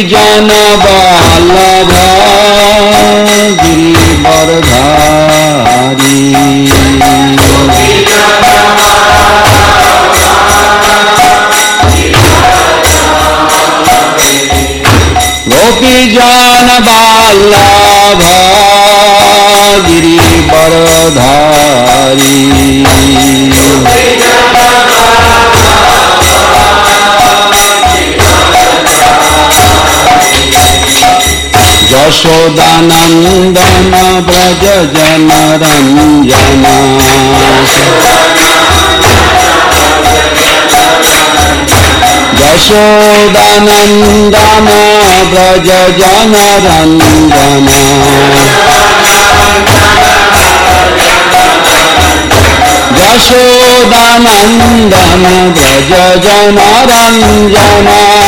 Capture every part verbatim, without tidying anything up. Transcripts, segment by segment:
जन वल्लभ गिरिवरधारी गोपी जन वल्लभ गिरिवरधारी यशोदानंदन व्रज जन रंजन यशोदानंदन व्रज जन रंजन यशोदानंदन व्रज जन रंजन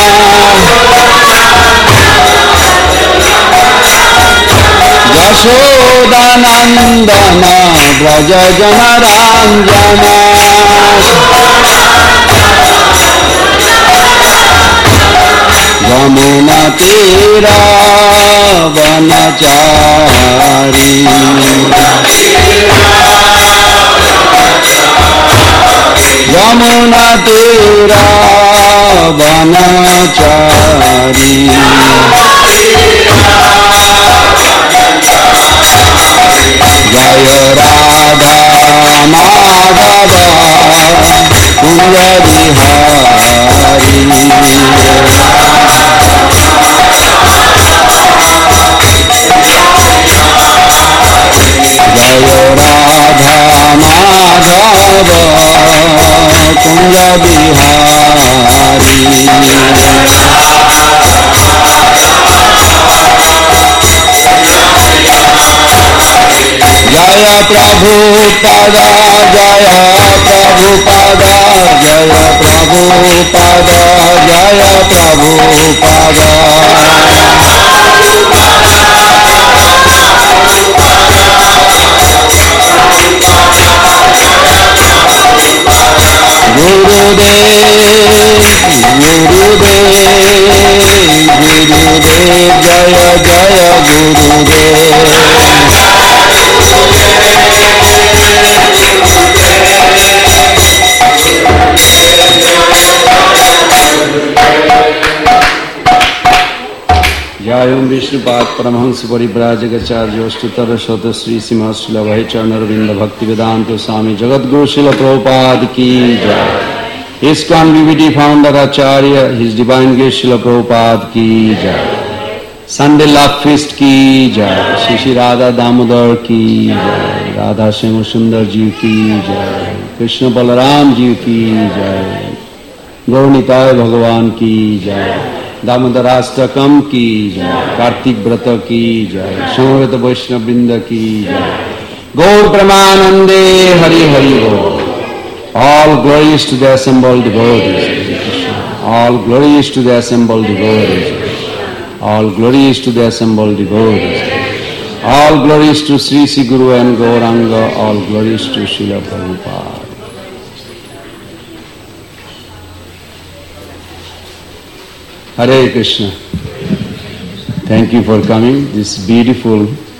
यशोदानंदन व्रज जन रंजन यमुना तीरा वनचारी यमुना तीरा वनचारी जय राधा माधव कुंज बिहारी जय राधा माधव कुंज बिहारी जय प्रभु पद जय प्रभु पद जय प्रभु पद जय प्रभु पद गुरुदेव गुरुदेव गुरुदेव जय जय गुरुदेव जय ओम विष्णुपाद परमहंस परिव्राजकाचार्य अष्टोत्तर शत श्री श्रीमद् अभय चरणरविंद भक्ति वेदांत स्वामी जगद्गुरु श्रील प्रभुपाद की जय। ISKCON BBT founder Acharya his divine grace Srila Prabhupada की जय। संडे लव फीस्ट की जय। श्री श्री राधा दामोदर की जय। राधा श्याम सुंदर जी की जय। कृष्ण बलराम जी की जय। गौरनिताय भगवान की जय। दामोदराष्टकम की जय। कार्तिक व्रत की जय। समवेत वैष्णव वृंद की जय। गौर प्रेमानंदे हरि हरि बोल। All glories to the assembled devotees. All glories to the assembled devotees. All glories to the assembled devotees. All glories to Sri Sri Guru and Gauranga. All glories to Srila Prabhupada. Hare Krishna. Thank you for coming. This beautiful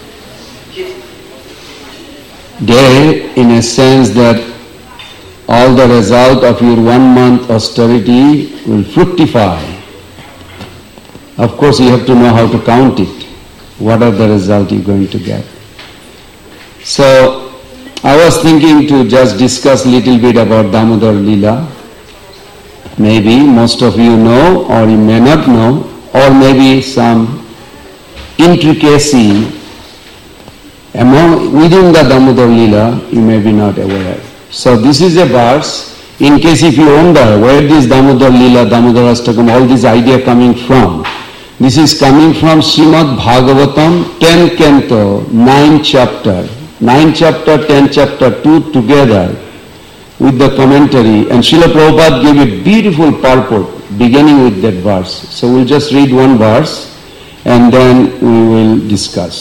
day, in a sense that all the result of your one month austerity will fructify. Of course, you have to know how to count it. What are the result you're going to get? So, I was thinking to just discuss a little bit about Damodar Leela. Maybe most of you know, or you may not know, or maybe some intricacy among within the Damodar Leela you may be not aware. So this is a verse, in case if you wonder where this Damodar Leela, Damodar Ashtakam, all this idea coming from. This is coming from Srimad Bhagavatam, tenth canto, ninth chapter. ninth chapter, tenth chapter, two together with the commentary. And Srila Prabhupada gave a beautiful purport beginning with that verse. So we'll just read one verse and then we will discuss.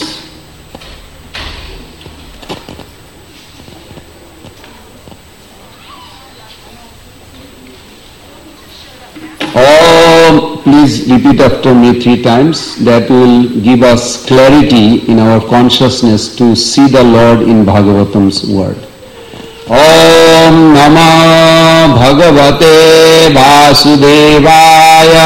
Om, please please repeat after me three times. That will give us clarity in our consciousness to see the Lord in Bhagavatam's word. Om Namah Bhagavate Vasudevaya.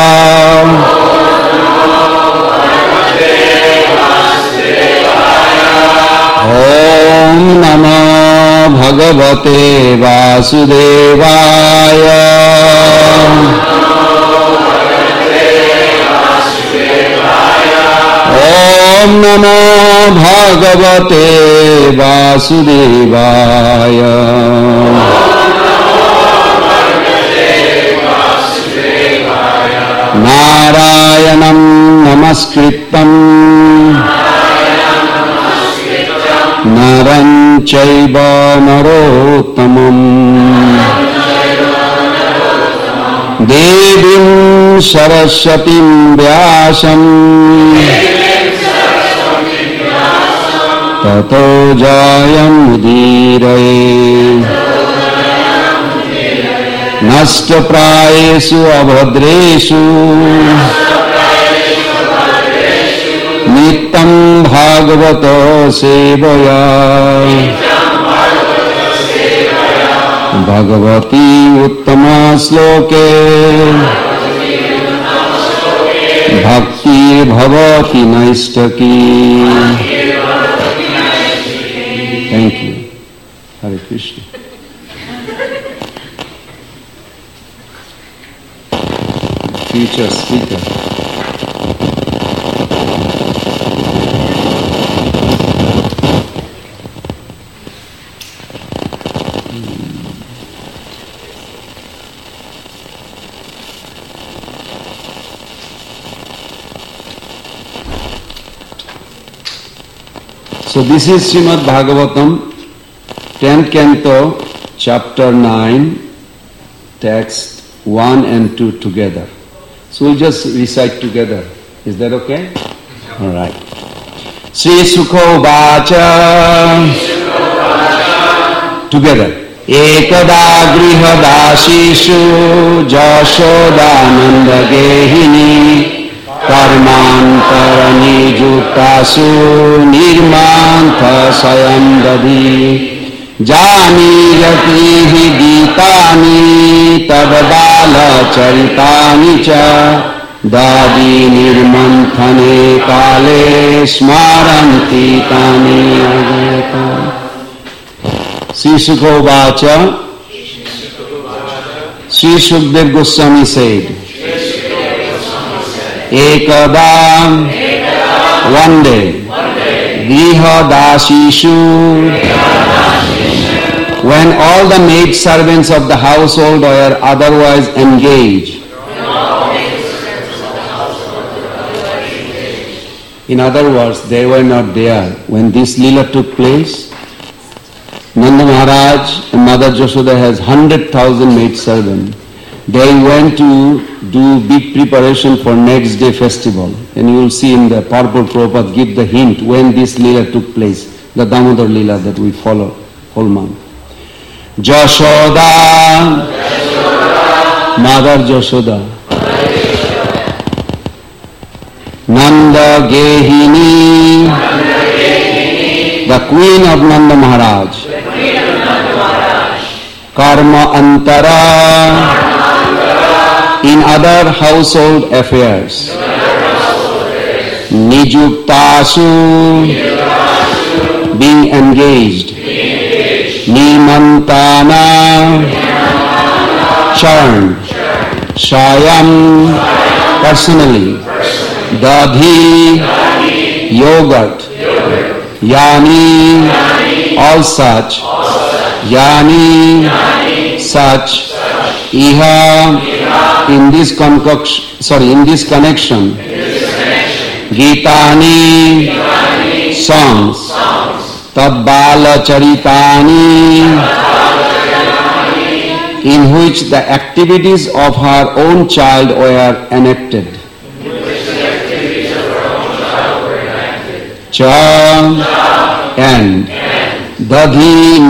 Om Namah Bhagavate Vasudevaya. Om Namah Bhagavate Vasudevaya. Narayanam Namaskritam Naram Chaiva Narottamam Devim Saraswatim Vyasam Tato Jayam Mudiraye Nasta Prayesu Abhadreshu Nittam Bhagavata Sevaya Bhagavati Uttama Sloke Bhakti Bhavati Naistaki. Thank you. Hare Krishna. Future speaker. So this is Srimad Bhagavatam, tenth canto, chapter nine, text one and two together. So we'll just recite together. Is that okay? All right. Sri Sukho Vacha. Together. Ekada grihadashishu jashodananda gehini karmantarani jutasu nirmantha sayam dadi jani yatihi gitani tadbala charitani cha dadi nirmanthane kale smaranti tani agayata. Sri Sukho Vacha, Sri Shukdev Goswami said, Ekada, one day, Griha Dasishu, when all the maid servants of the household were otherwise engaged. In other words, they were not there when this Leela took place. Nanda Maharaj and Mother Jashoda has one hundred thousand maid servants. They went to do big preparation for next day festival. And you will see in the Purport Prabhupada give the hint when this Leela took place, the Damodar Leela that we follow whole month. Jashoda, Mother Jashoda, Nanda Gehini, the Queen of Nanda Maharaj, Karma Antara, in other household affairs, Nijuktasu, being engaged, Nimantana, churned, Shayam, personally, Dadhi, yogurt, Yani, all such, Yani, such, Iha, in this concoction, sorry, in this connection, Gitani, songs, Tadbala Charitani, in which the activities of her own child were enacted. Cha and Dadhi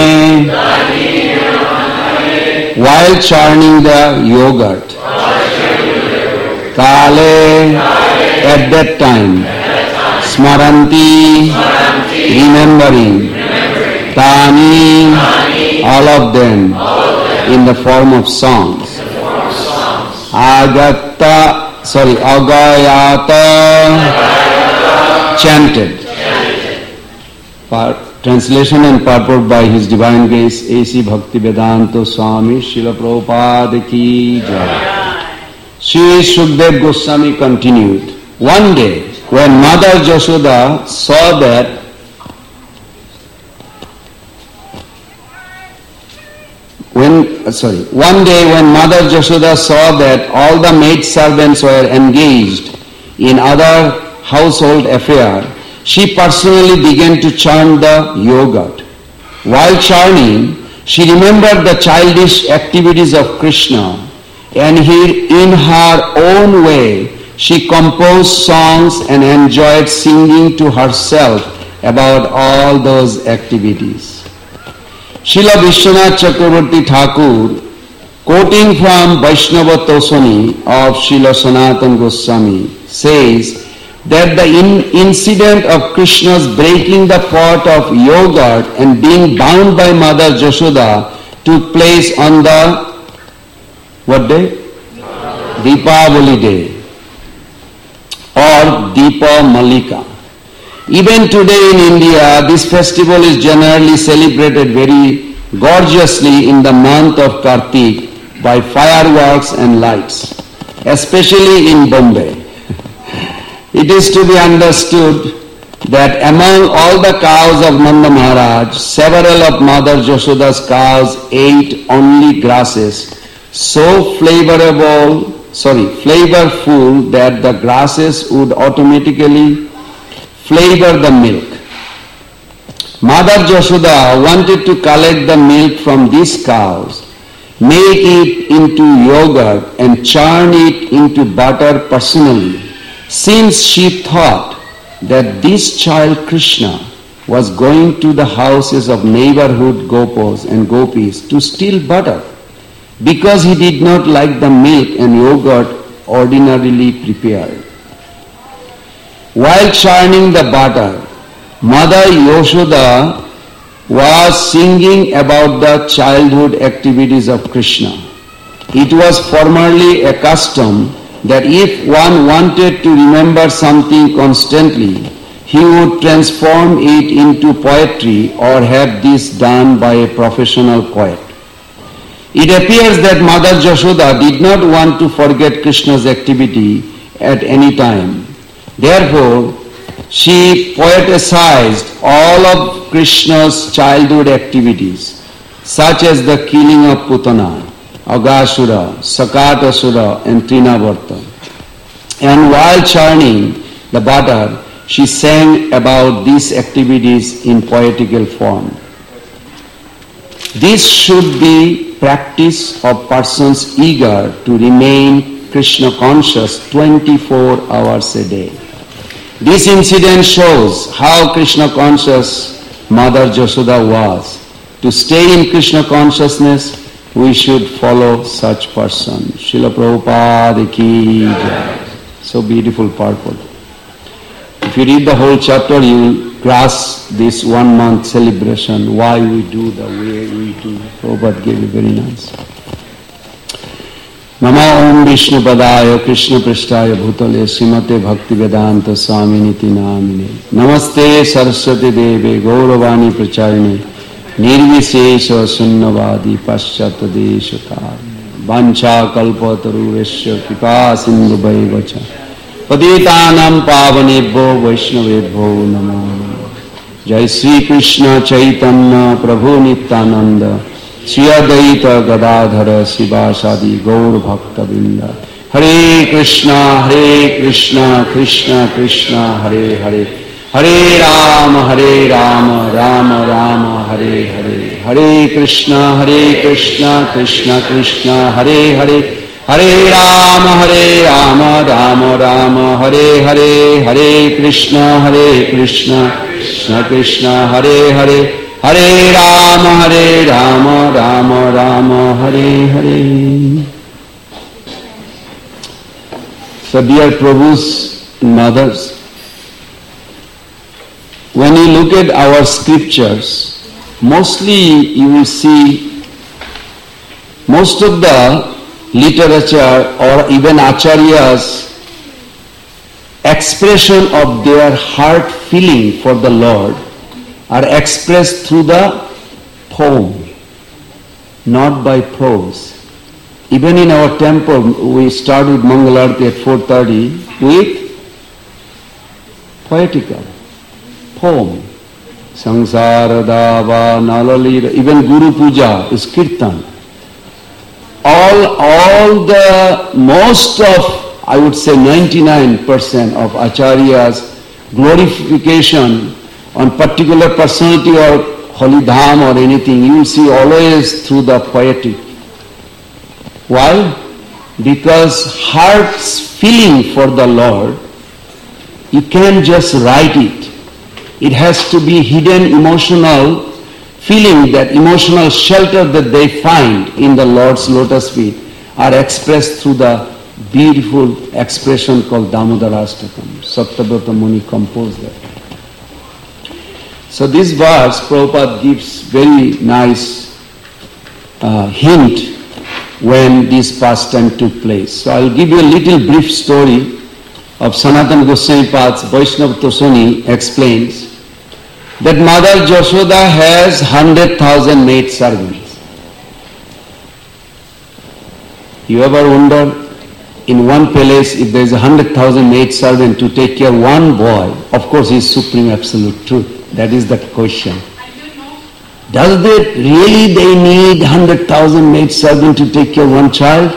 Nirmanthane, while churning the yogurt. Kale, at that time. Smaranti, remembering. Tani, all of them, in the form of songs. Agatta, sorry, Agayata, chanted. Translation and purport by His Divine Grace A C Bhaktivedanta Swami Srila Prabhupada Ki Jai. Sri Sukdev Goswami continued. One day, when Mother Jashoda saw that when sorry, one day when Mother Jashoda saw that all the maid servants were engaged in other household affairs, she personally began to churn the yogurt. While churning, she remembered the childish activities of Krishna, and he, in her own way, she composed songs and enjoyed singing to herself about all those activities. Srila Vishwanath Chakravarti Thakur, quoting from Vaishnava Tosani of Srila Sanatana Goswami, says that the in incident of Krishna's breaking the pot of yogurt and being bound by Mother Jashoda took place on the, what day? Deepavali day, or Deepa Malika. Even today in India, this festival is generally celebrated very gorgeously in the month of Kartik by fireworks and lights, especially in Bombay. It is to be understood that among all the cows of Nanda Maharaj, several of Mother Jashoda's cows ate only grasses so flavorable, sorry, flavorful that the grasses would automatically flavor the milk. Mother Jashoda wanted to collect the milk from these cows, make it into yogurt and churn it into butter personally, since she thought that this child Krishna was going to the houses of neighborhood gopis and gopis to steal butter, because he did not like the milk and yogurt ordinarily prepared. While churning the butter, Mother Yashoda was singing about the childhood activities of Krishna. It was formerly a custom that if one wanted to remember something constantly, he would transform it into poetry or have this done by a professional poet. It appears that Mother Jashoda did not want to forget Krishna's activity at any time. Therefore, she poeticized all of Krishna's childhood activities, such as the killing of Putana, Aghasura, Sakatasura, and Trinavarta. And while churning the butter, she sang about these activities in poetical form. This should be practice of persons eager to remain Krishna conscious twenty-four hours a day. This incident shows how Krishna conscious Mother Jashoda was. To stay in Krishna consciousness, we should follow such person. Srila Prabhupada Ki Jai. So beautiful purport. If you read the whole chapter, you will grasp this one month celebration, why we do the way we do. Prabhupada gave it very nice. Nama Om Vishnu Padaya Krishna Prishtaya Bhutale Srimate Bhakti Vedanta Swaminiti Namine Namaste Saraswati Deve Gauravani Pracharine Nirvishesha Sunnavadi Paschata Deshakar Vancha Kalpataruvesya Kripa Sindhu Bhaivacha Patitanam Pavanebho Vaishnavebho Namo Jai Sri Krishna Chaitanya Prabhu Nityananda Sri Advaita Gadadhara Sivasadi Gaur Bhakta Vrinda Hare Krishna Hare Krishna Krishna Krishna Hare Hare Hare Rama Hare Rama Rama Rama Hare Hare Hare Krishna Hare Krishna Krishna Krishna Hare Hare Hare Rama Hare Rama Rama Rama Hare Hare Hare Krishna Hare Krishna Krishna Krishna Hare Hare Hare Rama Hare Rama Rama Rama Hare Hare. So So dear Prabhu's mothers, when you look at our scriptures, mostly you will see most of the literature or even acharyas expression of their heart feeling for the Lord are expressed through the poem, not by prose. Even in our temple, we start with Mangalarti at four thirty with poetical poem. Sangsara Dava Nalalira, even Guru Puja is Kirtan. All, all the, most of, I would say ninety-nine percent of Acharya's glorification on particular personality or holy dham or anything, you will see always through the poetic. Why? Because heart's feeling for the Lord, you can't just write it. It has to be hidden emotional feeling, that emotional shelter that they find in the Lord's lotus feet are expressed through the beautiful expression called Damodarashtakam. Satyavrata Muni composed that. So this verse, Prabhupada gives very nice uh, hint when this pastime took place. So I'll give you a little brief story of Sanatana Goswami Pad's Vaishnava Tosani explains that Mother Yashoda has one hundred thousand maid servants. You ever wonder, in one palace, if there is one hundred thousand maid servants to take care of one boy, of course he is supreme absolute truth. That is the question. Does they really they need one hundred thousand maid servants to take care of one child?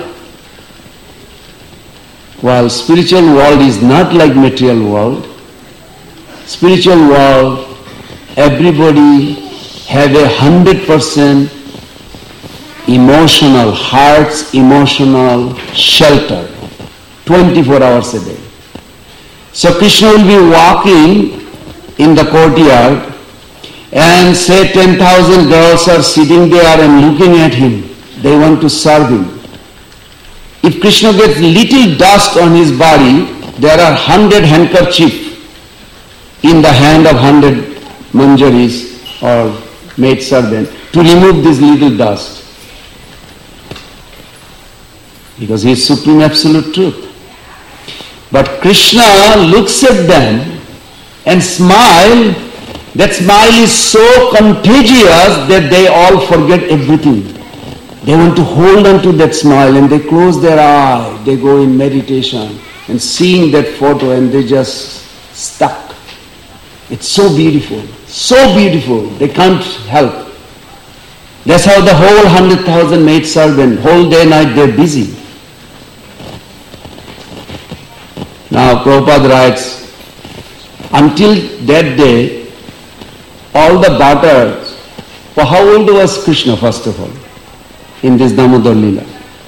While spiritual world is not like material world, spiritual world, everybody have a hundred percent emotional, heart's emotional shelter, twenty-four hours a day. So Krishna will be walking in the courtyard and say ten thousand girls are sitting there and looking at him. They want to serve him. If Krishna gets little dust on his body, there are hundred handkerchiefs in the hand of hundred manjaris or maid servant to remove this little dust. Because he is supreme absolute truth. But Krishna looks at them and smile. That smile is so contagious that they all forget everything. They want to hold on to that smile and they close their eye. They go in meditation and seeing that photo and they just stuck. It's so beautiful, so beautiful. They can't help. That's how the whole hundred thousand maid servant, whole day night they're busy. Now Prabhupada writes, until that day, all the daughters, well, how old was Krishna first of all in this Damodar Leela?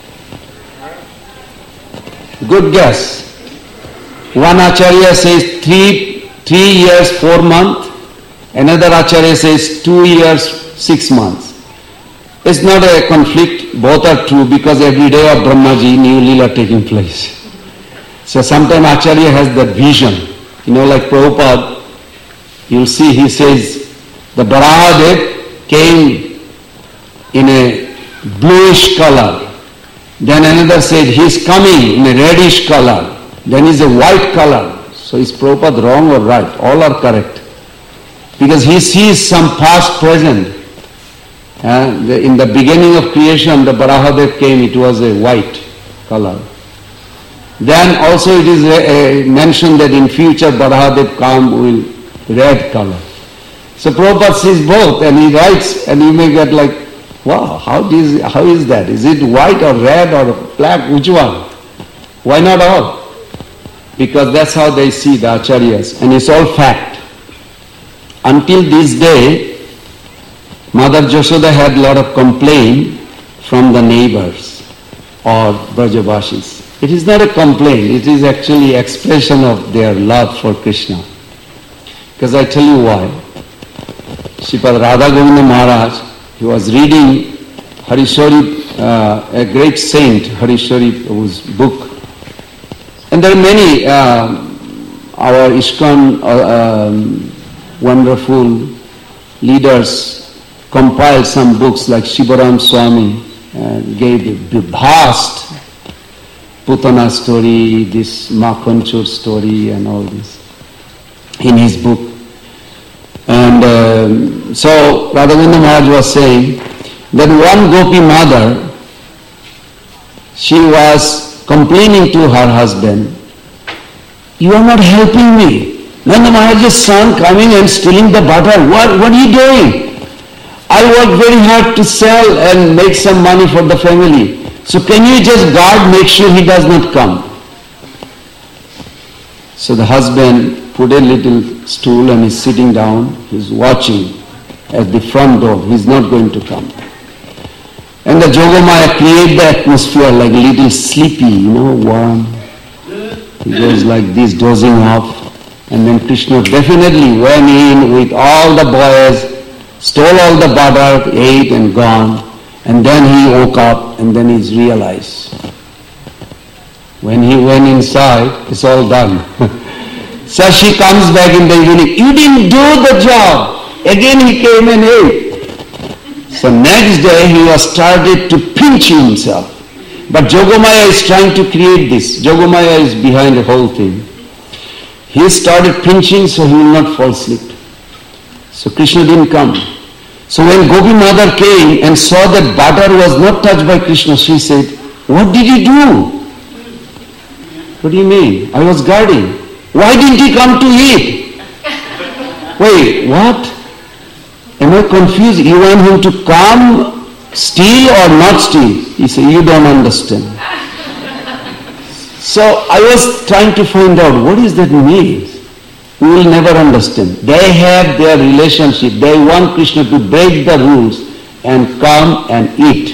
Good guess. One Acharya says three, three years, four months. Another Acharya says two years, six months. It's not a conflict, both are true because every day of Brahmaji, new Leela taking place. So sometimes Acharya has that vision. You know, like Prabhupada, you'll see he says, the Varahadev came in a bluish color. Then another said, he's coming in a reddish color. Then he's a white color. So is Prabhupada wrong or right? All are correct. Because he sees some past, present. Uh, the, in the beginning of creation, the Varahadev came, it was a white color. Then also it is a, a mentioned that in future Varahadev come will red color. So Prabhupada sees both and he writes and you may get like, wow, how is, how is that? Is it white or red or black? Which one? Why not all? Because that's how they see the Acharyas and it's all fact. Until this day, Mother Yashoda had a lot of complaint from the neighbors or Brajavashis. It is not a complaint, it is actually expression of their love for Krishna. Because I tell you why. Sripad Radha Govinda Maharaj, he was reading Harishori, uh, a great saint, Harishori, whose book. And And there are many, uh, our ISKCON uh, um, wonderful leaders compiled some books like Shivaram Swami uh, gave the vast Putana story, this Makanchur story and all this in his book. And um, so Radhavendra Maharaj was saying that one Gopi mother, she was complaining to her husband, "You are not helping me. Nanda Maharaj's son coming and stealing the butter. What, what are you doing? I work very hard to sell and make some money for the family. So can you just guard, make sure he does not come?" So the husband put a little stool and is sitting down. He's watching at the front door. He's not going to come. And the Jogamaya create the atmosphere like a little sleepy, you know, warm. He goes like this, dozing off. And then Krishna definitely went in with all the boys, stole all the butter, ate and gone. And then he woke up and then he's realized. When he went inside, it's all done. So she comes back in the evening, "You didn't do the job." Again he came and ate. So next day he was started to pinch himself. But Jogamaya is trying to create this. Jogamaya is behind the whole thing. He started pinching so he will not fall asleep. So Krishna didn't come. So when Gopi mother came and saw that butter was not touched by Krishna, she said, "What did he do?" "What do you mean? I was guarding." "Why didn't he come to eat?" "Wait, what? Am I confused? You want him to come, steal or not steal?" He said, "You don't understand." So I was trying to find out what is that mean. We will never understand. They have their relationship. They want Krishna to break the rules and come and eat.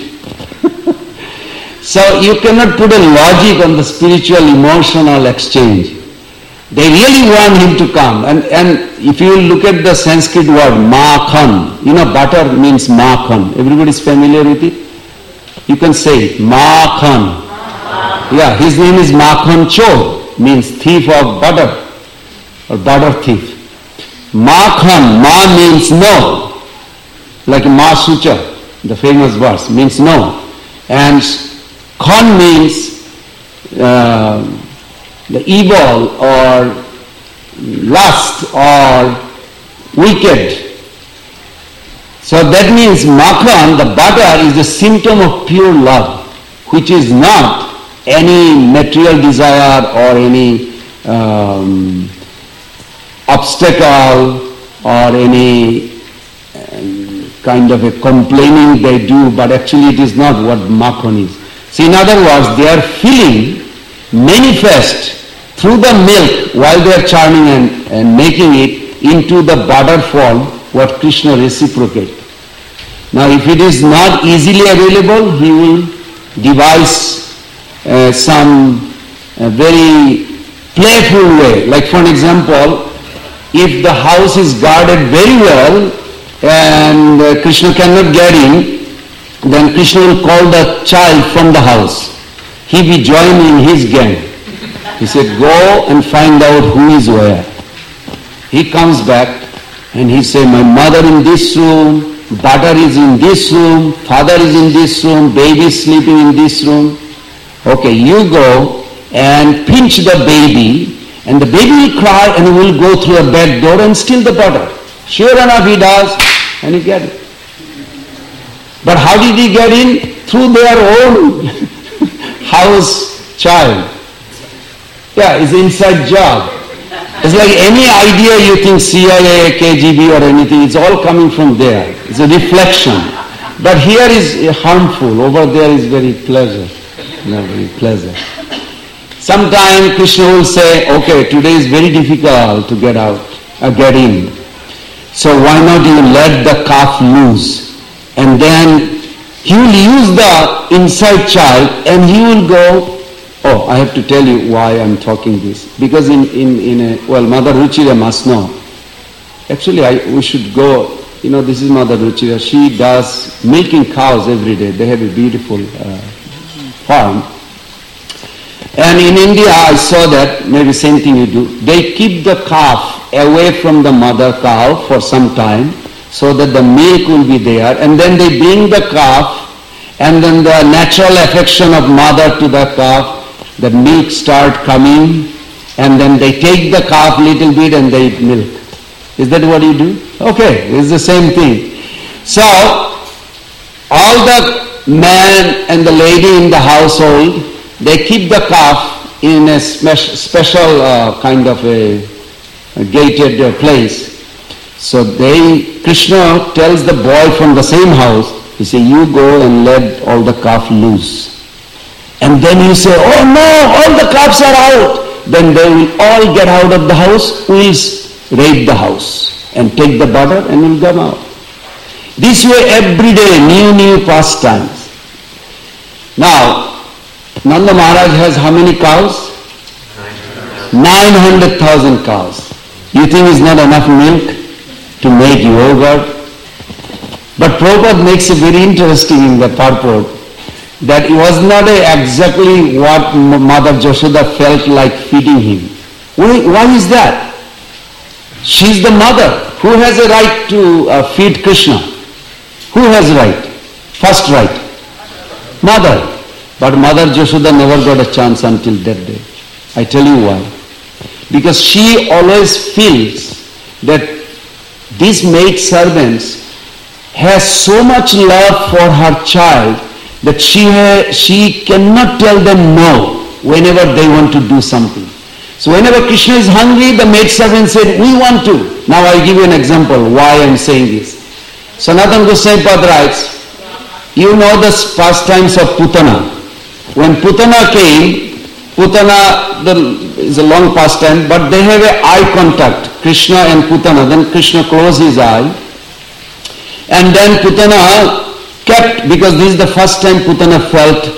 So you cannot put a logic on the spiritual emotional exchange. They really want him to come. And, and if you look at the Sanskrit word makhan, you know butter means makhan. Everybody is familiar with it? You can say it, makhan. Yeah, his name is Makhan Chor, means thief of butter or butter thief. Makhan, ma means no, like Ma Sucha, the famous verse, means no. And khan means uh, the evil or lust or wicked. So that means makhan, the butter, is the symptom of pure love, which is not any material desire or any um, obstacle or any um, kind of a complaining they do, but actually it is not what makhan is. So in other words, their feeling manifest through the milk while they are churning and, and making it into the butter form, what Krishna reciprocates. Now if it is not easily available, he will devise uh, some uh, very playful way. Like for an example, if the house is guarded very well and uh, Krishna cannot get in, then Krishna will call the child from the house. He will join in his gang. He said, "Go and find out who is where." He comes back and he said, "My mother in this room, butter is in this room, father is in this room, baby is sleeping in this room. Okay, you go and pinch the baby, and the baby will cry and he will go through a back door and steal the butter." Sure enough he does, and he gets it. But how did he get in? Through their own house child. Yeah, it's an inside job. It's like any idea you think C I A, K G B or anything, it's all coming from there. It's a reflection. But here is harmful, over there is very pleasure. No, very pleasure. Sometimes Krishna will say, "Okay, today is very difficult to get out, uh, get in. So why not you let the calf loose?" And then he will use the inside child and he will go. Oh, I have to tell you why I'm talking this. Because in, in, in a, well, Mother Ruchira must know. Actually, I, we should go, you know, this is Mother Ruchira. She does milking cows every day. They have a beautiful uh, farm. And in India, I saw that, maybe same thing you do. They keep the calf away from the mother cow for some time so that the milk will be there. And then they bring the calf, and then the natural affection of mother to the calf, the milk start coming, and then they take the calf little bit and they milk. Is that what you do? Okay, it's the same thing. So, all the man and the lady in the household, they keep the calf in a spe- special uh, kind of a, a gated uh, place. So they, Krishna tells the boy from the same house, he say, you go and let all the calf loose. And then you say, oh no, all the calves are out. Then they will all get out of the house, we'll raid the house and take the butter and will come out. This way every day, new, new pastimes. Now, Nanda Maharaj has how many cows? nine hundred thousand cows. You think it's not enough milk to make yogurt? But Prabhupada makes it very interesting in the purport that it was not exactly what Mother Yashoda felt like feeding him. Why, why is that? She's the mother. Who has a right to uh, feed Krishna? Who has right? First right? Mother. But Mother Yashoda never got a chance until that day. I tell you why. Because she always feels that these maid servants has so much love for her child that she, ha- she cannot tell them no whenever they want to do something. So whenever Krishna is hungry, the maid servant said, we want to. Now I'll give you an example why I'm saying this. Sanatana Goswami Pad writes, you know the pastimes of Putana. When Putana came, Putana the, is a long pastime, but they have a eye contact, Krishna and Putana. Then Krishna closed his eye. And then Putana kept, because this is the first time Putana felt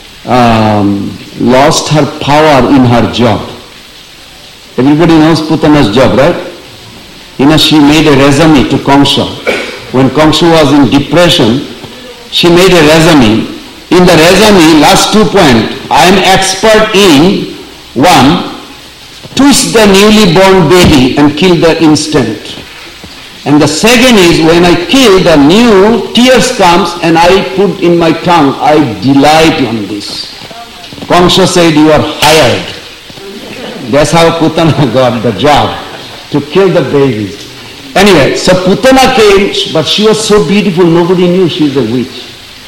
um, lost her power in her job. Everybody knows Putana's job, right? You know, she made a resume to Kamsa. When Kamsa was in depression, she made a resume. In the resume, last two points, I am expert in, one, twist the newly born baby and kill the instant. And the second is, when I kill, the new tears comes and I put in my tongue, I delight on this. Kamsa said, you are hired. That's how Putana got the job, to kill the babies. Anyway, so Putana came, but she was so beautiful, nobody knew she was a witch.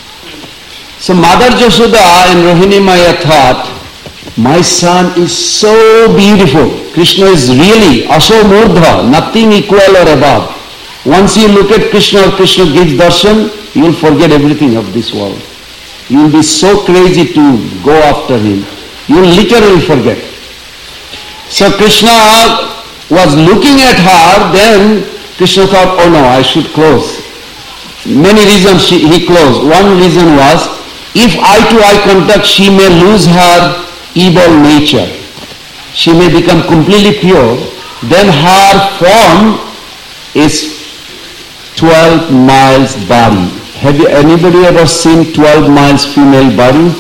So Mother Yashoda and Rohini Maya thought, my son is so beautiful. Krishna is really Asho-Murdha, nothing equal or above. Once you look at Krishna or Krishna gives darshan, you will forget everything of this world. You will be so crazy to go after him. You will literally forget. So Krishna was looking at her, then Krishna thought, oh no, I should close. Many reasons she, he closed. One reason was, if eye-to-eye contact, she may lose her evil nature. She may become completely pure. Then her form is twelve miles body. Have you, anybody ever seen twelve miles female body?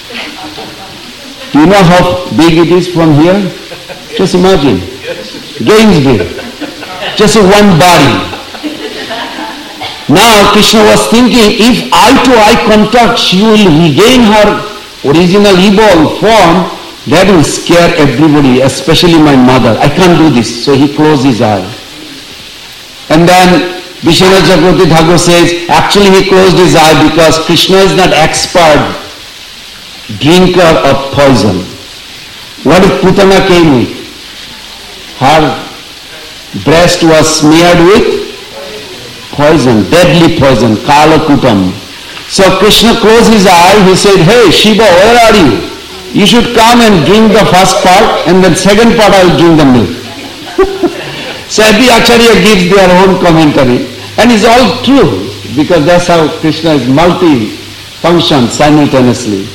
Do you know how big it is from here? Just imagine. Gainesville. Just one body. Now Krishna was thinking, if eye-to-eye contact, she will regain her original evil form, that will scare everybody, especially my mother. I can't do this. So he closed his eye. And then Vishwanath Chakravarti Thakur says, actually he closed his eye because Krishna is not expert drinker of poison. What if Putana came with? Her breast was smeared with poison, deadly poison, Kalakutam. So Krishna closed his eye, he said, hey Shiva, where are you? You should come and drink the first part, and then second part I will drink the milk. So every Acharya gives their own commentary. And it's all true, because that's how Krishna is multi-function simultaneously.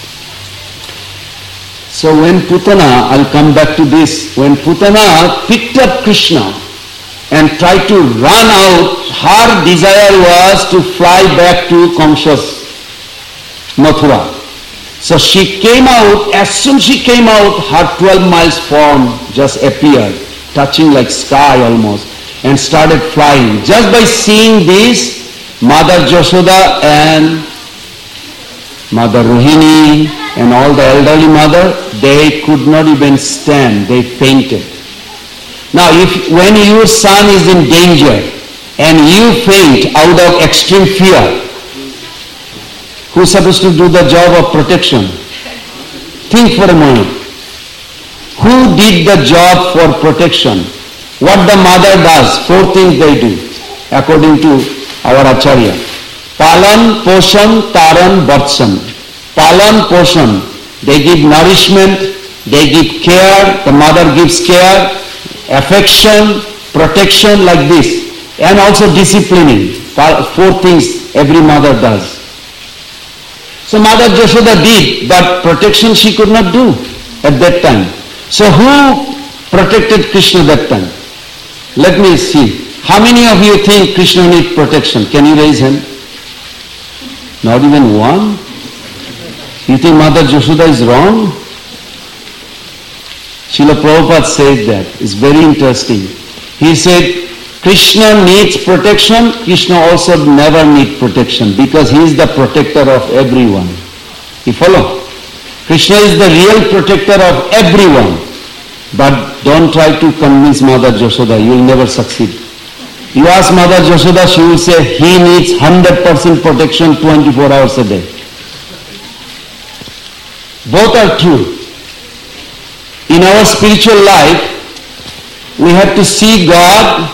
So when Putana, I'll come back to this, when Putana picked up Krishna and tried to run out, her desire was to fly back to Kamsa's Mathura. So she came out, as soon as she came out, her twelve miles form just appeared, touching like sky almost, and started flying. Just by seeing this, Mother Yashoda and Mother Rohini and all the elderly mother, they could not even stand, they fainted. Now if when your son is in danger and you faint out of extreme fear, who's supposed to do the job of protection? Think for a moment. Who did the job for protection? What the mother does, four things they do, according to our Acharya. Palan, Poshan, Taran, Vatsam. Palan, Poshan. They give nourishment, they give care, the mother gives care, affection, protection like this. And also disciplining. Four things every mother does. So Mother Yashoda did, but protection she could not do at that time. So who protected Krishna that time? Let me see. How many of you think Krishna needs protection? Can you raise hand? Not even one? You think Mother Yashoda is wrong? Srila Prabhupada said that. It's very interesting. He said, Krishna needs protection, Krishna also never needs protection because he is the protector of everyone. You follow? Krishna is the real protector of everyone. But don't try to convince Mother Yashoda, you will never succeed. You ask Mother Yashoda, she will say he needs one hundred percent protection twenty-four hours a day. Both are true. In our spiritual life, we have to see God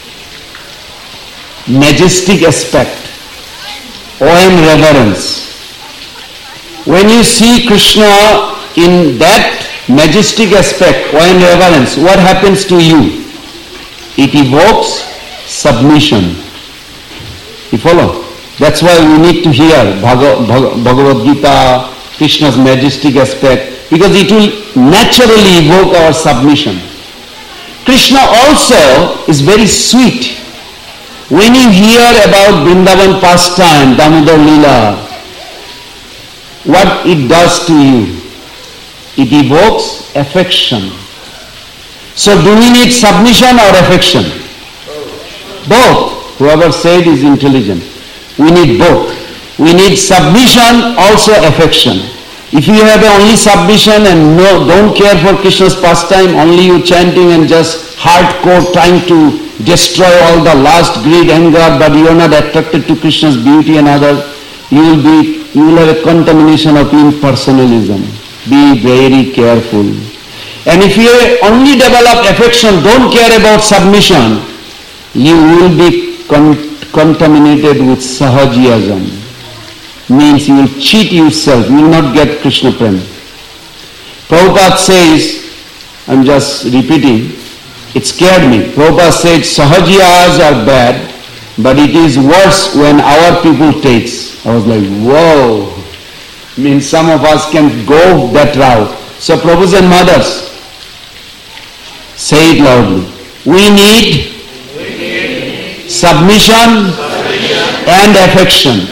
majestic aspect, awe and reverence. When you see Krishna in that majestic aspect, awe and reverence, what happens to you? It evokes submission. You follow? That's why we need to hear Bhagavad Gita, Krishna's majestic aspect, because it will naturally evoke our submission. Krishna also is very sweet. When you hear about Vrindavan pastime, Damodar Leela, what it does to you? It evokes affection. So do we need submission or affection? Both. Whoever said is intelligent. We need both. We need submission, also affection. If you have only submission and no, don't care for Krishna's pastime, only you chanting and just hardcore trying to destroy all the lust, greed, anger, but you are not attracted to Krishna's beauty and other, you will be, you will have a contamination of impersonalism. Be very careful. And if you only develop affection, don't care about submission, you will be con- contaminated with sahajiyasm. Means you will cheat yourself, you will not get Krishna prem. Prabhupada says, I'm just repeating, it scared me. Prabhupada said sahajiyas are bad, but it is worse when our people takes. I was like, whoa. Means some of us can go that route. So Prabhus and mothers, say it loudly. We need, we need submission, submission and affection.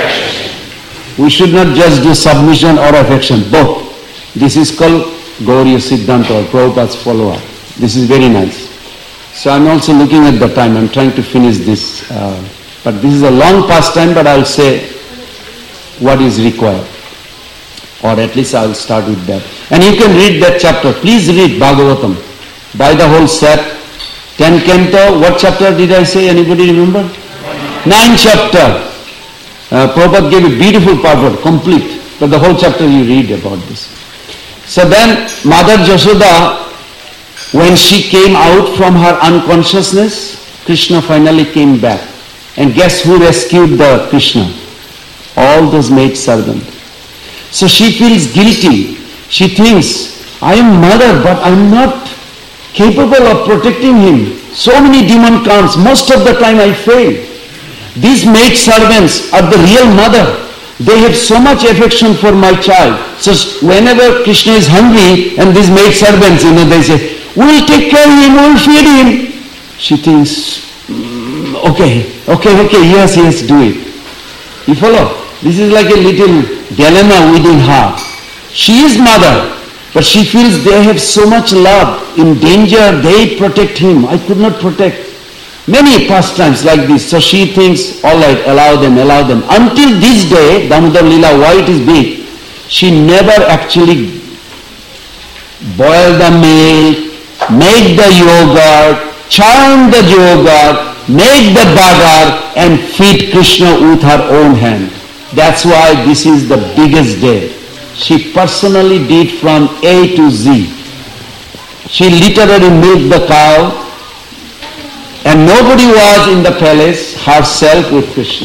We should not just do submission or affection, both. This is called Gauriya Siddhanta or Prabhupada's follower. This is very nice. So I'm also looking at the time, I'm trying to finish this. Uh, but this is a long pastime, but I'll say what is required. Or at least I'll start with that. And you can read that chapter. Please read Bhagavatam. Buy the whole set. Ten canto, what chapter did I say? Anybody remember? Nine chapter. Uh, Prabhupada gave a beautiful purport, complete, but the whole chapter you read about this. So then Mother Yashoda, when she came out from her unconsciousness, Krishna finally came back. And guess who rescued the Krishna? All those maid servants. So she feels guilty. She thinks, I am mother, but I am not capable of protecting him. So many demon comes, most of the time I fail. These maid servants are the real mother. They have so much affection for my child. So whenever Krishna is hungry and these maid servants, you know, they say, we will take care of him, we will feed him. She thinks, mm, okay, okay, okay, yes, yes, do it. You follow? This is like a little dilemma within her. She is mother, but she feels they have so much love. In danger, they protect him. I could not protect. Many pastimes like this. So she thinks, all right, allow them, allow them. Until this day, Damodar Lila, why it is big, she never actually boil the milk, make the yogurt, churn the yogurt, make the bagar and feed Krishna with her own hand. That's why this is the biggest day. She personally did from A to Z. She literally milked the cow, and nobody was in the palace, herself with Krishna.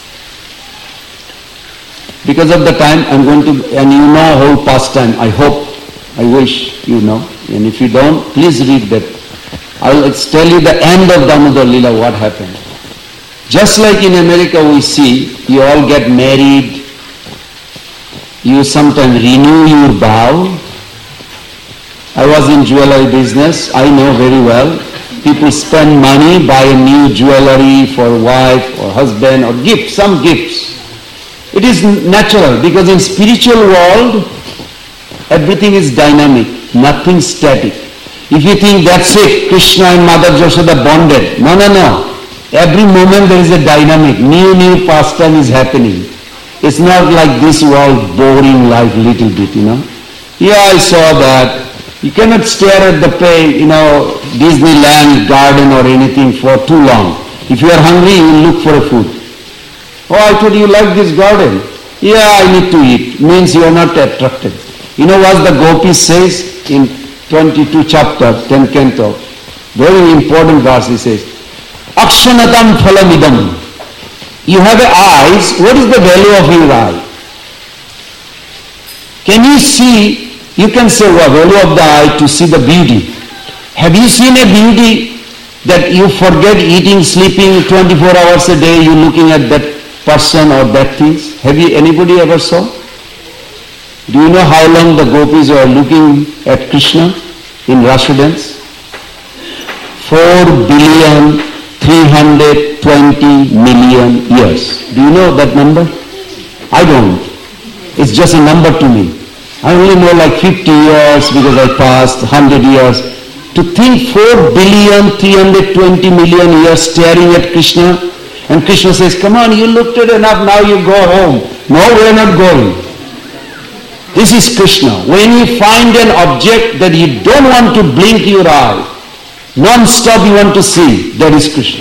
Because of the time, I'm going to, and you know whole pastime, I hope, I wish you know. And if you don't, please read that. I'll tell you the end of Damodar Lila, what happened. Just like in America we see, you all get married, you sometimes renew your vow. I was in jewelry business, I know very well. People spend money, buy a new jewelry for wife or husband or gift, some gifts. It is natural because in spiritual world, everything is dynamic, nothing static. If you think that's it, Krishna and Mother Yashoda bonded. No, no, no. Every moment there is a dynamic, new, new pastime is happening. It's not like this world boring life little bit, you know. Yeah, I saw that. You cannot stare at the pay, you know, Disneyland garden or anything for too long. If you are hungry, you will look for a food. Oh, I thought you like this garden. Yeah, I need to eat. Means you are not attracted. You know what the Gopi says in twenty-two chapter, ten canto? Very important verse he says. Akshanatam phalamidam. You have eyes, what is the value of your eye? Can you see? You can say, well, value of the eye to see the beauty. Have you seen a beauty that you forget eating, sleeping twenty-four hours a day, you looking at that person or that things? Have you, anybody ever saw? Do you know how long the gopis were looking at Krishna in Rasa dance? Four billion, three hundred twenty million years. Do you know that number? I don't. It's just a number to me. I only know like fifty years because I passed one hundred years. To think four billion, three hundred twenty million years staring at Krishna, and Krishna says, come on, you looked at enough, now you go home. No, we are not going. This is Krishna. When you find an object that you don't want to blink your eye, non-stop you want to see, that is Krishna.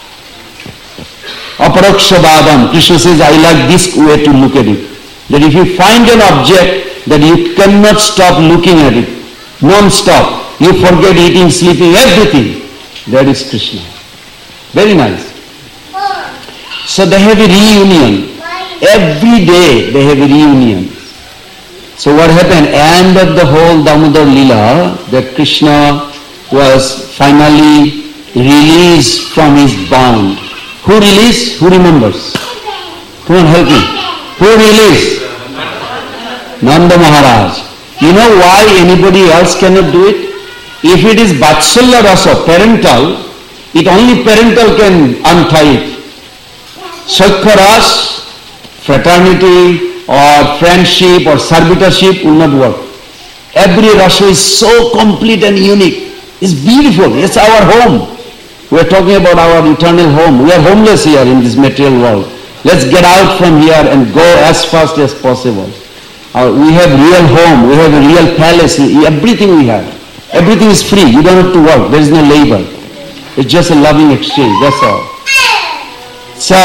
Aparakshadadam. Krishna says, I like this way to look at it. That if you find an object that you cannot stop looking at it, non-stop, you forget eating, sleeping, everything, that is Krishna. Very nice. So they have a reunion. Every day they have a reunion. So what happened? End of the whole Damodar Lila, that Krishna was finally released from his bound. Who released? Who remembers? Come on, help me. Who released? Nanda Maharaj. You know why anybody else cannot do it? If it is Vatsalya Rasa, parental, it only parental can untie it. Sakhya Rasa, fraternity or friendship or servitorship will not work. Every rasa is so complete and unique. It's beautiful. It's our home. We are talking about our eternal home. We are homeless here in this material world. Let's get out from here and go as fast as possible. Uh, we have real home. We have a real palace. Everything we have. Everything is free. You don't have to work. There is no labor. It's just a loving exchange. That's all. So,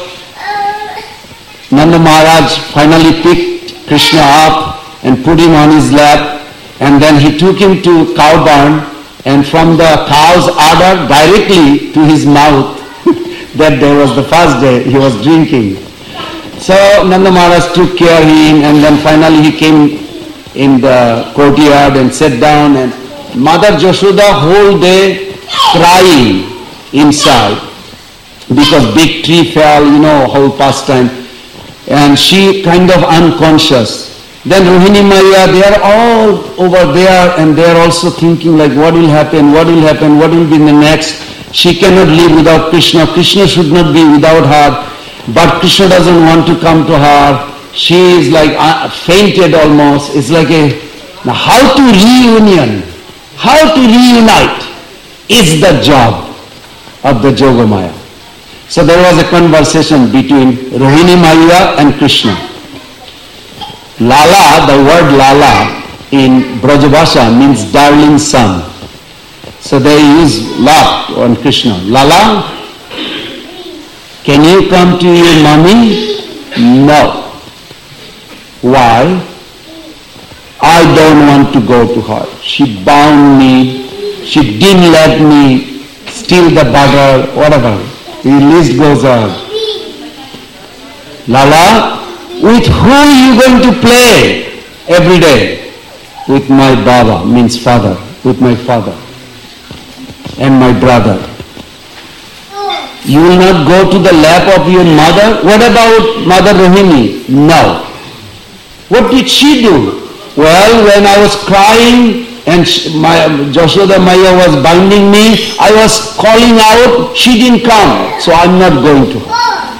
Nanda Maharaj finally picked Krishna up and put him on his lap, and then he took him to cow barn, and from the cow's udder directly to his mouth. That day was the first day he was drinking. So Nanda Maharaj took care of him, and then finally he came in the courtyard and sat down, and Mother Yashoda whole day crying inside because big tree fell, you know, whole pastime. And she kind of unconscious. Then Rohini Maya, they are all over there, and they are also thinking like, what will happen, what will happen, what will be the next. She cannot live without Krishna. Krishna should not be without her. But Krishna doesn't want to come to her. she is like uh, fainted almost. It's like a, now how to reunion, how to reunite is the job of the Yogamaya. So there was a conversation between Rohini Maya and Krishna. Lala, the word Lala in Brajabhasha means darling son. So they use love on Krishna. Lala, can you come to your mommy? No. Why? I don't want to go to her. She bound me. She didn't let me steal the butter, whatever. The list goes on. Lala, with who are you going to play every day? With my Baba, means father, with my father and my brother. You will not go to the lap of your mother? What about Mother Rohini? No. What did she do? Well, when I was crying and my Yashoda Maya was binding me, I was calling out, she didn't come, so I'm not going to her.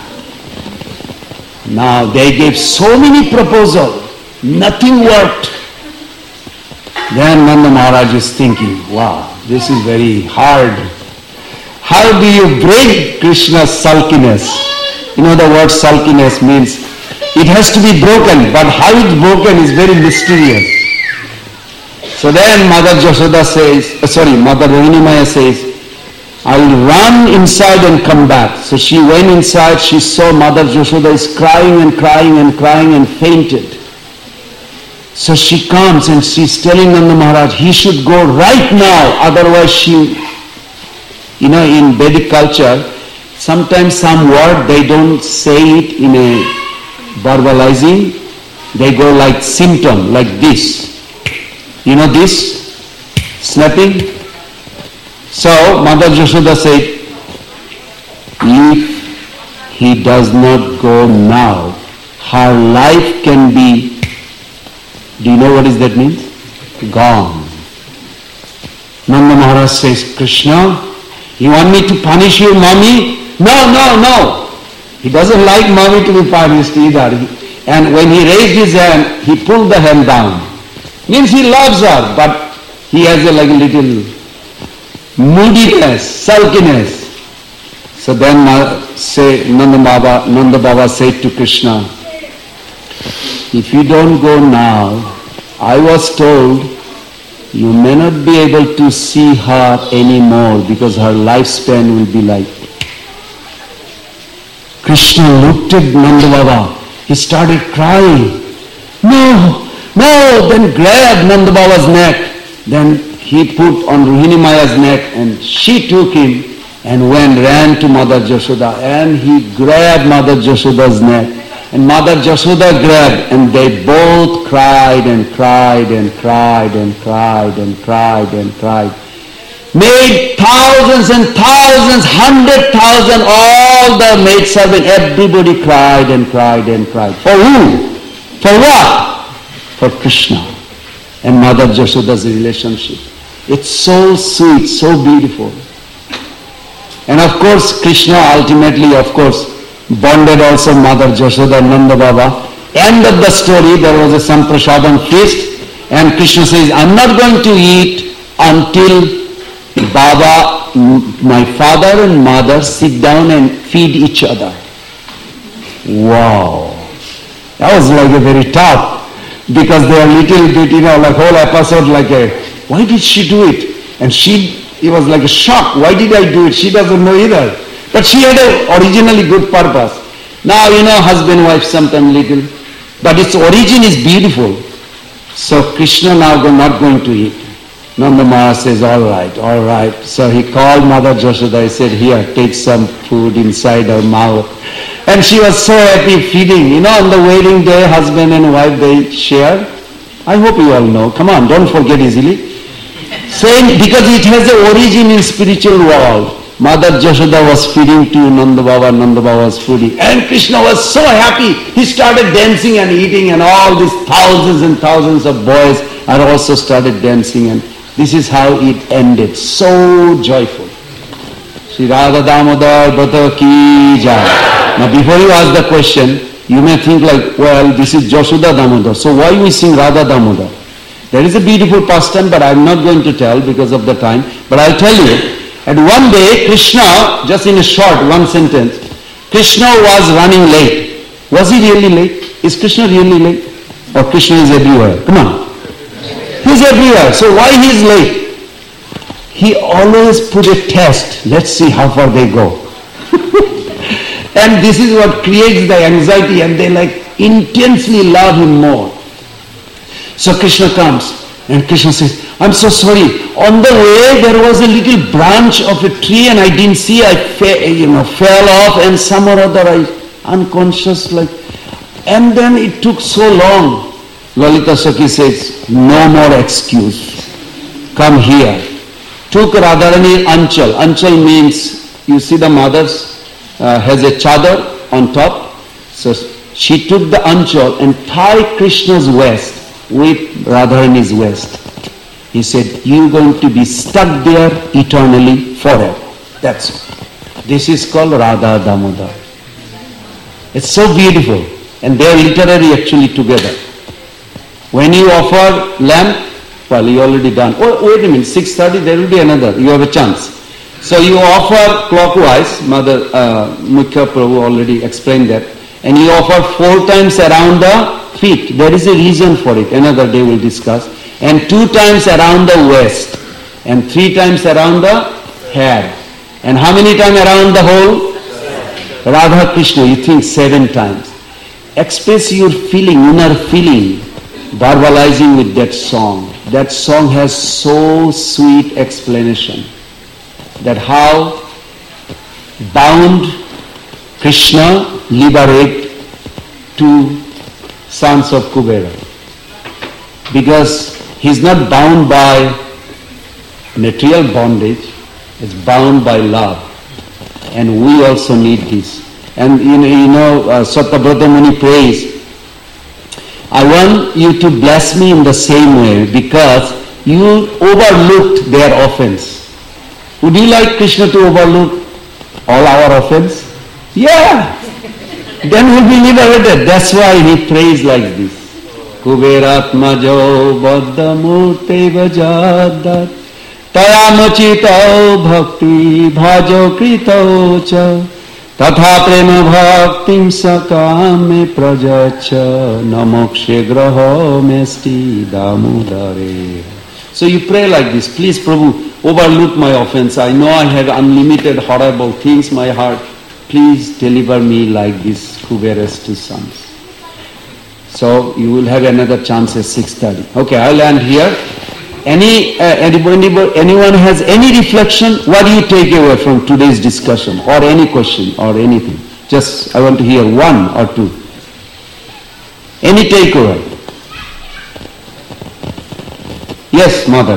Now they gave so many proposals, nothing worked. Then Nanda Maharaj is thinking, wow, this is very hard. How do you break Krishna's sulkiness? You know the word sulkiness means it has to be broken, but how it's broken is very mysterious. So then Mother Yashoda says, uh, sorry, Mother Rohini Maya says, I will run inside and come back. So she went inside, she saw Mother Yashoda is crying and crying and crying and fainted. So she comes and she's telling Nanda Maharaj, he should go right now, otherwise she, you know, in Vedic culture, sometimes some word they don't say it in a verbalizing, they go like symptom, like this. You know this? Snapping. So Mother Yashoda said, if he does not go now, her life can be, do you know what is that means? Gone. Nanda Maharaj says, Krishna, you want me to punish your mommy? No, no, no. He doesn't like mommy to be punished either. And when he raised his hand, he pulled the hand down. Means he loves her, but he has a like a little moodiness, sulkiness. So then say, Nanda Baba, Nanda Baba said to Krishna, if you don't go now, I was told you may not be able to see her anymore because her lifespan will be like. Krishna looked at Nanda Baba. He started crying. No, no, then grabbed Nanda Baba's neck. Then he put on Rohini Maya's neck and she took him and went, ran to Mother Yashoda and he grabbed Mother Yashoda's neck. And Mother Yashoda grabbed and they both cried and cried and cried and cried and cried and cried. Made thousands and thousands, hundred thousand, all the maid servant, everybody cried and cried and cried. For who? For what? For Krishna and Mother Yashoda's relationship. It's so sweet, so beautiful. And of course, Krishna ultimately, of course, bonded also Mother Yashoda and Nanda Baba. End of the story, there was a Samprasadam feast and Krishna says, I'm not going to eat until Baba, my father and mother sit down and feed each other. Wow. That was like a very tough, because they are little bit, you know, like whole episode like a, why did she do it? And she, it was like a shock. Why did I do it? She doesn't know either. But she had a originally good purpose. Now, you know, husband, wife, sometimes little. But its origin is beautiful. So Krishna now not going to eat. Nanda Maharaj says, all right, all right. So he called Mother Yashoda. He said, here, take some food inside her mouth. And she was so happy feeding. You know, on the wedding day, husband and wife, they share. I hope you all know. Come on, don't forget easily. Saying, because it has an origin in spiritual world. Mother Yashoda was feeding to Nanda Baba, Nanda Baba was feeding. And Krishna was so happy. He started dancing and eating, and all these thousands and thousands of boys are also started dancing, and this is how it ended. So joyful. Shri Radha Damodar Brata Ki Jai. Now before you ask the question, You may think like, well, this is Jashoda Damodar, so why we sing Radha Damodar? There is a beautiful pastime, but I'm not going to tell because of the time. But I'll tell you, at one day, Krishna, just in a short, one sentence, Krishna was running late. Was he really late? Is Krishna really late? Or Krishna is everywhere? Come on. He's everywhere. So why he is late? He always put a test. Let's see how far they go. And this is what creates the anxiety, and they like intensely love him more. So Krishna comes and Krishna says, I'm so sorry. On the way there was a little branch of a tree and I didn't see. I fe- you know, fell off and some or other I unconscious like. And then it took so long. Lalita Sakhi says, no more excuse. Come here. Took Radharani Anchal. Anchal means, you see the mothers uh, has a chadar on top. So she took the Anchal and tied Krishna's waist with Radharani's waist. He said, you're going to be stuck there eternally forever. That's it. This is called Radha Damodar. It's so beautiful. And they are literally actually together. When you offer lamp, well, you already done. Oh, wait a minute, six thirty, there will be another. You have a chance. So you offer clockwise. Mother uh, Mukhya Prabhu already explained that. And you offer four times around the feet. There is a reason for it. Another day we'll discuss. And two times around the waist. And three times around the hair. And how many times around the whole? Radha Krishna, you think seven times. Express your feeling, inner feeling, verbalizing with that song. That song has so sweet explanation. That how bound Krishna liberate two sons of Kubera. Because he's not bound by material bondage, he's bound by love. And we also need this. And you know, you know uh, Satyabrata Muni prays, I want you to bless me in the same way because you overlooked their offense. Would you like Krishna to overlook all our offense? Yeah. Then we'll be liberated. That's why he prays like this. Kuberatmajo baddhamurte vajadat tayamachitau bhakti bhajo kritau cha tatha prema bhaktim sakame prajacha namokshe graho mesti damodare. So you pray like this, please Prabhu, overlook my offense. I know I have unlimited horrible things in my heart. Please deliver me like this Kubera's two sons. So you will have another chance at six thirty. Okay, I'll land here. Any uh, anybody, anyone has any reflection? What do you take away from today's discussion, or any question, or anything? Just I want to hear one or two. Any takeaway? Yes, mother.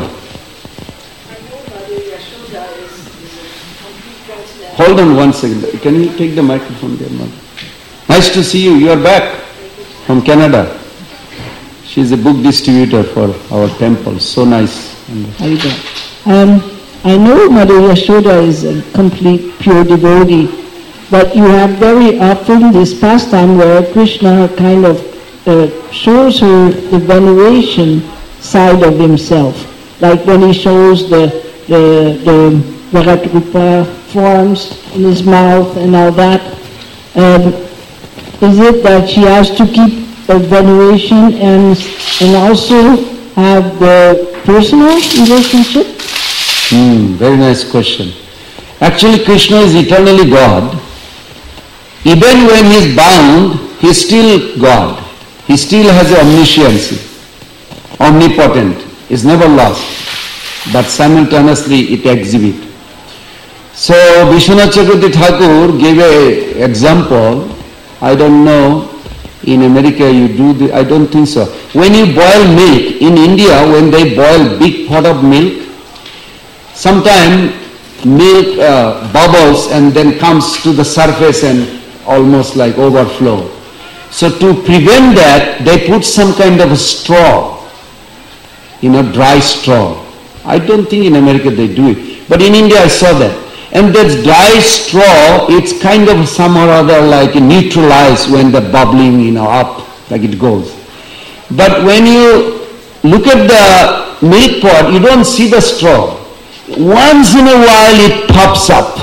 Hold on one second. Can you take the microphone there, mother? Nice to see you. You are back from Canada. She is a book distributor for our temple. So nice. How you doing? Um, I know Mother Yashoda is a complete pure devotee, but you have very often this pastime where Krishna kind of uh, shows her the veneration side of himself, like when he shows the the the Varatrupa forms in his mouth and all that. And is it that she has to keep a veneration and and also have the personal relationship? Hmm, very nice question. Actually, Krishna is eternally God. Even when he is bound, he is still God. He still has omniscience, omnipotent. He is never lost. But simultaneously it exhibits. So Vishwanath Chakravarti Thakur gave an example. I don't know, in America you do the, I don't think so. When you boil milk, in India when they boil big pot of milk, sometimes milk uh, bubbles and then comes to the surface and almost like overflow. So to prevent that, they put some kind of a straw, you know, dry straw. I don't think in America they do it. But in India I saw that. And that dry straw, it's kind of some or other like neutralized when the bubbling, you know, up, like it goes. But when you look at the milk pot, you don't see the straw. Once in a while it pops up.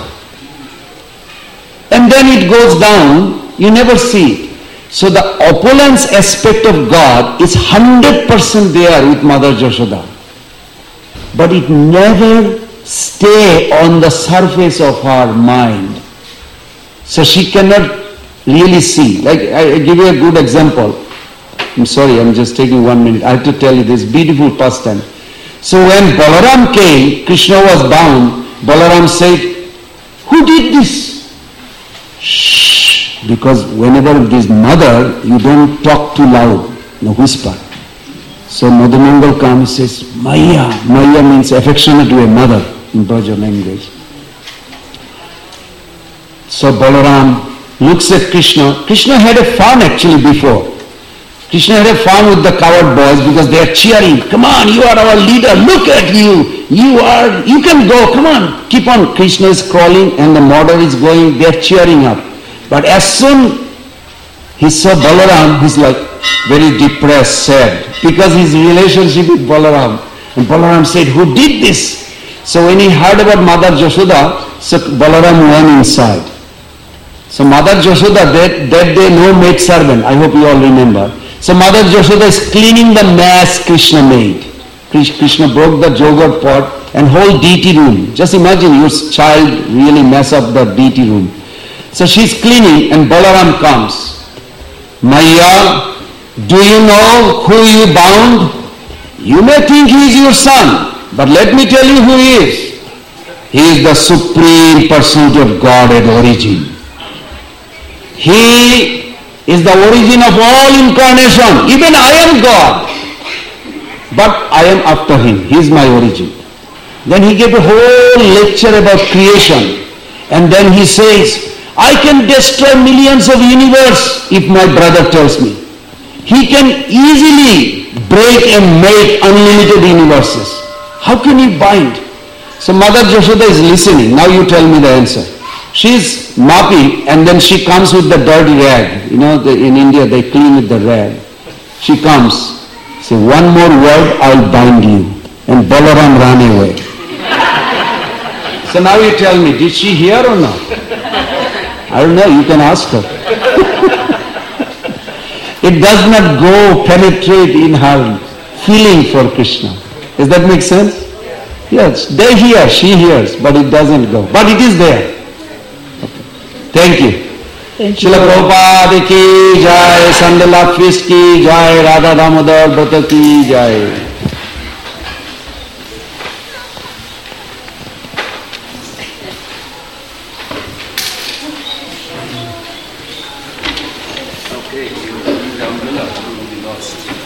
And then it goes down, you never see it. So the opulence aspect of God is one hundred percent there with Mother Yashoda. But it never stay on the surface of her mind. So she cannot really see. Like, I give you a good example. I'm sorry, I'm just taking one minute. I have to tell you this beautiful pastime. So when Balaram came, Krishna was bound, Balaram said, who did this? Shh. Because whenever it is mother, you don't talk too loud, no whisper. So Madhumangal comes and says, Maya. Maya means affectionate to a mother in Braja language. So Balaram looks at Krishna. Krishna had a fun actually before. Krishna had a fun with the coward boys because they are cheering. Come on, you are our leader. Look at you. You are, you can go. Come on. Keep on. Krishna is crawling and the mother is going. They are cheering up. But as soon he saw Balaram, he's like very depressed, sad, because his relationship with Balaram. And Balaram said, who did this? So when he heard about Mother Yashoda, so Balaram went inside. So Mother Yashoda, that, that day no maid servant, I hope you all remember. So Mother Yashoda is cleaning the mess Krishna made. Krishna broke the yogurt pot and whole deity room. Just imagine your child really mess up the deity room. So she's cleaning and Balaram comes. Maya, do you know who you bound? You may think he is your son, but let me tell you who he is. He is the supreme personality of God at origin. He is the origin of all incarnation. Even I am God, but I am after him. He is my origin. Then he gave a whole lecture about creation. And then he says, I can destroy millions of universe if my brother tells me. He can easily break and make unlimited universes. How can he bind? So Mother Yashoda is listening. Now you tell me the answer. She is mopping and then she comes with the dirty rag. You know, the, in India they clean with the rag. She comes. Say, one more word, I'll bind you. And Balaram ran away. So now you tell me, did she hear or not? I don't know, you can ask her. It does not go penetrate in her feeling for Krishna. Does that make sense? Yes, they hear, she hears, but it doesn't go. But it is there. Okay. Thank you. Thank you. Srila Prabhupada ki jai, Sandala Feast ki jai, Radha Damodar Brata ki jai. Okay, you the umbrella will be lost.